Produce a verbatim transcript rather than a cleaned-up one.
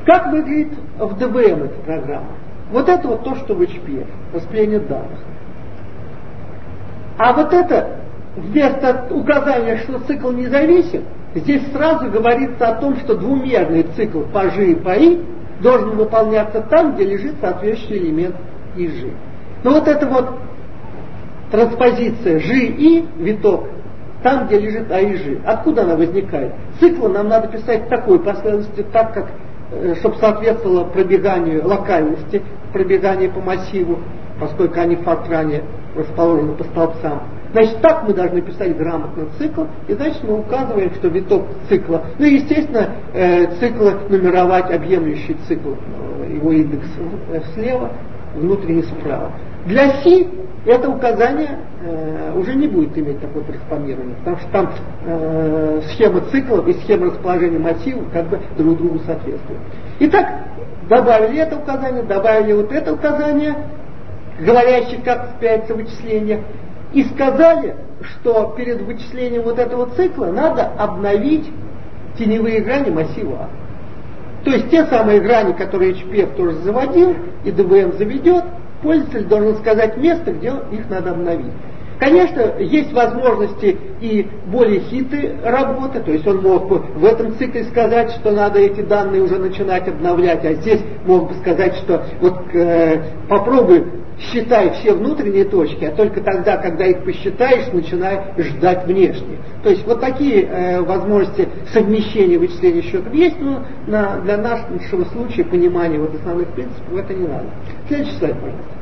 Как выглядит в ди ви эм эта программа? Вот это вот то, что в эйч пи эф, распределение данных. А вот это, вместо указания, что цикл независим, здесь сразу говорится о том, что двумерный цикл по G и по I должен выполняться там, где лежит соответствующий элемент и G. Но вот эта вот транспозиция G и виток, там, где лежит А и G, откуда она возникает? Циклы нам надо писать в такой последовательности, так как, чтобы соответствовало пробеганию локальности, пробеганию по массиву, поскольку они в фортране расположены по столбцам. Значит, так мы должны писать грамотно цикл, и значит мы указываем, что виток цикла, ну и естественно э, циклы нумеровать объемлющий цикл, э, его индекс слева, внутренний справа. Для C это указание э, уже не будет иметь такое транспонирование, потому что там э, схема циклов и схема расположения массивов как бы друг другу соответствуют. Итак, добавили это указание, добавили вот это указание, говорящее, как спяется вычисление, и сказали, что перед вычислением вот этого цикла надо обновить теневые грани массива А. То есть те самые грани, которые эйч пи эф тоже заводил, и ди ви эм заведет, пользователь должен сказать место, где их надо обновить. Конечно, есть возможности и более хитрые работы, то есть он мог бы в этом цикле сказать, что надо эти данные уже начинать обновлять, а здесь мог бы сказать, что вот э, попробуй считай все внутренние точки, а только тогда, когда их посчитаешь, начинай ждать внешние. То есть вот такие э, возможности совмещения вычисления счетов есть, но на, для нашего случая понимания вот основных принципов это не надо. Следующий слайд, пожалуйста.